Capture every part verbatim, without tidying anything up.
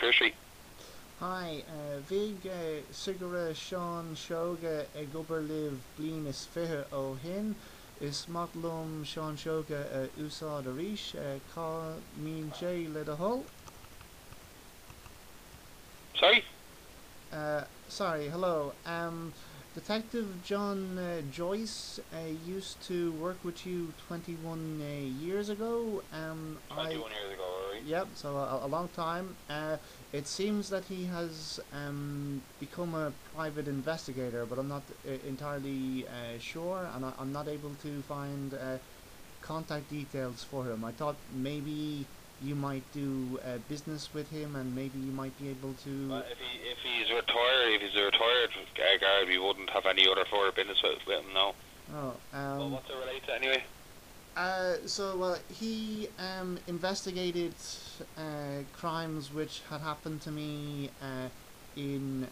Pier Street. Hi, uh, Vig uh, Sigura Sean Shoga e gober liv blin is fihe o hin is matlum Sean Shoga uh, usa de rish uh, ka min jay le de hol. Sorry? Uh, sorry, hello. Um, Detective John uh, Joyce uh, used to work with you twenty-one uh, years ago. Um, I twenty-one years ago, alright. Yep, so a, a long time. Uh, it seems that he has um, become a private investigator, but I'm not uh, entirely uh, sure, and I, I'm not able to find uh, contact details for him. I thought maybe you might do uh, business with him, and maybe you might be able to. Well, if he if he's retired, if he's a retired uh, guard, we wouldn't have any other further business with, with him now. Oh, um, Well, what's it relate to anyway? Uh, so uh, he um, investigated uh, crimes which had happened to me uh, in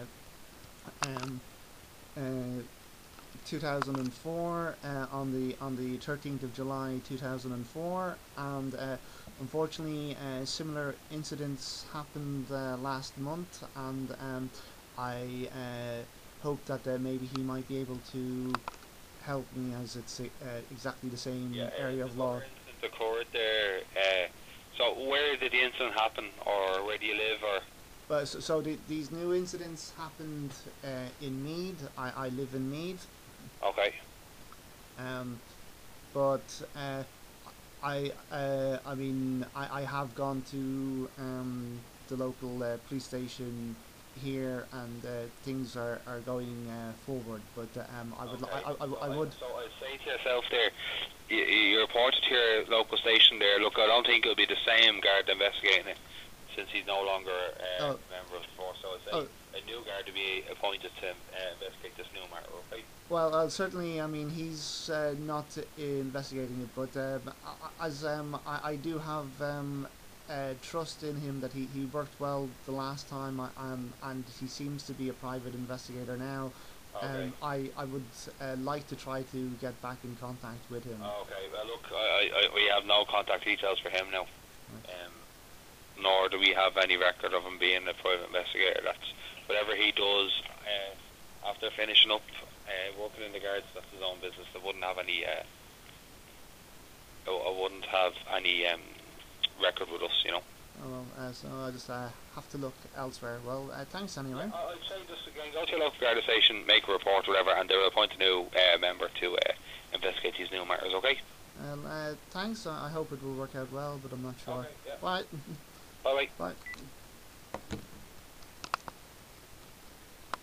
uh, um, uh, two thousand four uh, on the on the thirteenth of July two thousand four, and uh, unfortunately uh, similar incidents happened uh, last month, and um, I uh, hope that uh, maybe he might be able to help me, as it's uh, exactly the same Yeah, area uh, of law. incident occurred there. Uh, so where did the incident happen, or where do you live, or? But so, so the, these new incidents happened uh, in Mead. I, I live in Mead. Okay. Um, but uh, I uh, I mean I, I have gone to um, the local uh, police station here, and uh, things are, are going uh, forward. But uh, um, I would Okay. I, I, I, I So would. So I say to yourself there, you, you reported to your local station there. Look, I don't think it'll be the same guard investigating it, since he's no longer uh, Oh. a member of the force. So I say Oh. a new guard to be appointed to uh, investigate this new matter. Okay. Well, uh, certainly, I mean, he's uh, not uh, investigating it, but um, a- as um, I, I do have um, uh, trust in him that he, he worked well the last time, I, um, and he seems to be a private investigator now. Okay. Um, I, I would uh, like to try to get back in contact with him. Okay. Well, look, I, I, we have no contact details for him now. Right. Um, nor do we have any record of him being a private investigator. That's whatever he does uh, after finishing up uh, working in the guards. That's his own business. I wouldn't have any. Uh, I I wouldn't have any um, record with us, you know. Oh, well, uh, so I just uh, have to look elsewhere. Well, uh, thanks anyway. I- I'd say just again, go to your local guard station, make a report, whatever, and they will appoint a new uh, member to uh, investigate these new matters. Okay. Well, uh, thanks. I I hope it will work out well, but I'm not sure. Okay. Yeah. Bye. Bye bye. Bye.